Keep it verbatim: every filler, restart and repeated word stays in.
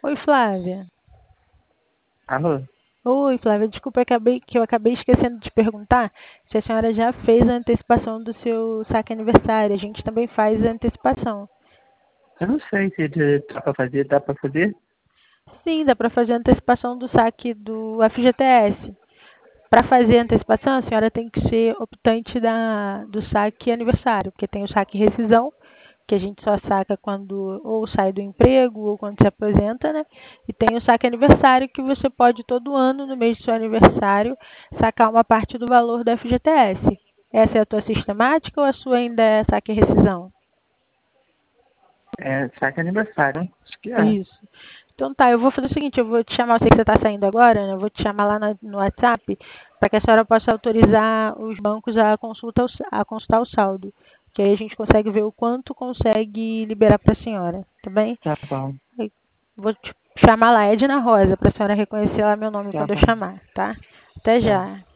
Oi, Flávia. Alô? Oi, Flávia. Desculpa eu acabei- que eu acabei esquecendo de te perguntar se a senhora já fez a antecipação do seu saque aniversário. A gente também faz a antecipação. Eu não sei se dá pra fazer, dá pra fazer? Sim, dá para fazer a antecipação do saque do F G T S. Para fazer a antecipação, a senhora tem que ser optante da, do saque aniversário, porque tem o saque rescisão, que a gente só saca quando ou sai do emprego ou quando se aposenta, né? E tem o saque aniversário, que você pode todo ano, no mês do seu aniversário, sacar uma parte do valor do F G T S. Essa é a tua sistemática ou a sua ainda é saque rescisão? É, saque aniversário, né? Acho que é. Isso. Então tá, eu vou fazer o seguinte, eu vou te chamar, eu sei que você está saindo agora, né? Eu vou te chamar lá na- no WhatsApp para que a senhora possa autorizar os bancos a, consulta, o sa- a consultar o saldo. Que aí a gente consegue ver o quanto consegue liberar para a senhora, tá bem? Tá bom, Aí, vou te chamar lá, Edna Rosa, para a senhora reconhecer lá meu nome tá quando eu bom, chamar, tá? Até tá. já.